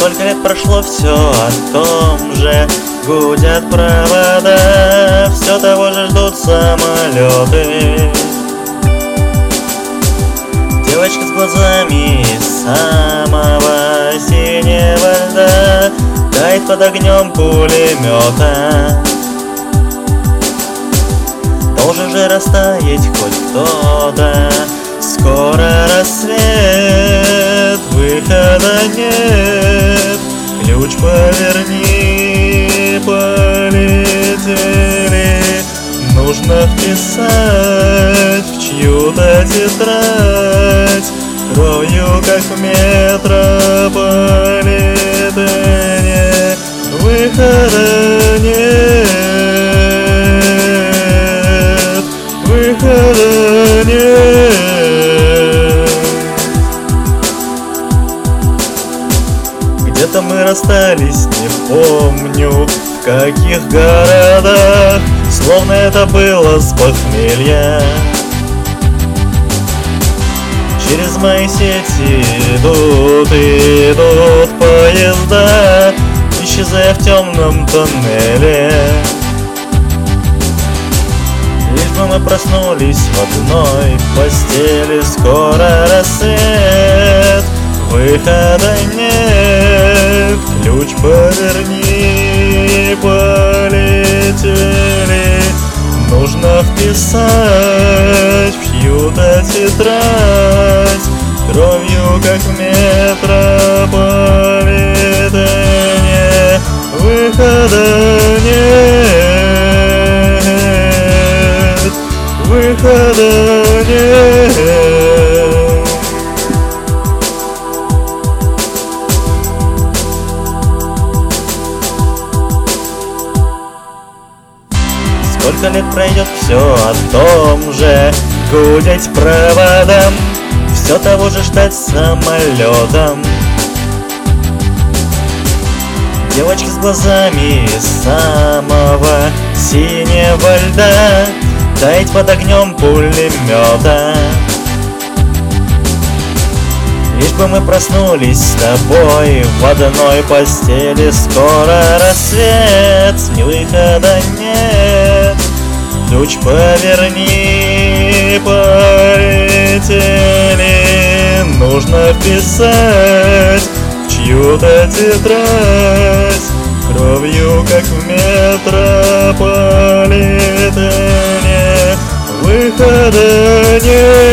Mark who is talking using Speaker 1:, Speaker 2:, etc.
Speaker 1: Сколько лет прошло, все о том же. Гудят провода, все того же ждут самолеты. Девочка с глазами самого синего льда тает под огнем пулемета. Должен же растаять хоть кто-то. Скоро рассвет, выхода нет. Ключ поверни, полетели. Нужно вписать в чью-то тетрадь кровью, как в метрополитене. Выхода нет, выхода нет. Где-то мы расстались, не помню в каких городах, словно это было с похмелья. Через мои сети идут поезда, исчезая в темном тоннеле. Лишь бы мы проснулись в одной постели. Скоро рассвет, выхода нет. Ключ поверни, полетели. Нужно вписать в чью-то тетрадь кровью, как в метрополитене. Выхода нет, выхода нет. Сколько лет пройдет, все о том же. Гудеть проводом, все того же ждать самолетом. Девочка с глазами самого синего льда тает под огнем пулемета. Лишь бы мы проснулись с тобой в одной постели. Скоро рассвет, ни выхода нет. Ключ поверни, полетели. Нужно вписать в чью-то тетрадь кровью, как в метрополитене. Выхода нет.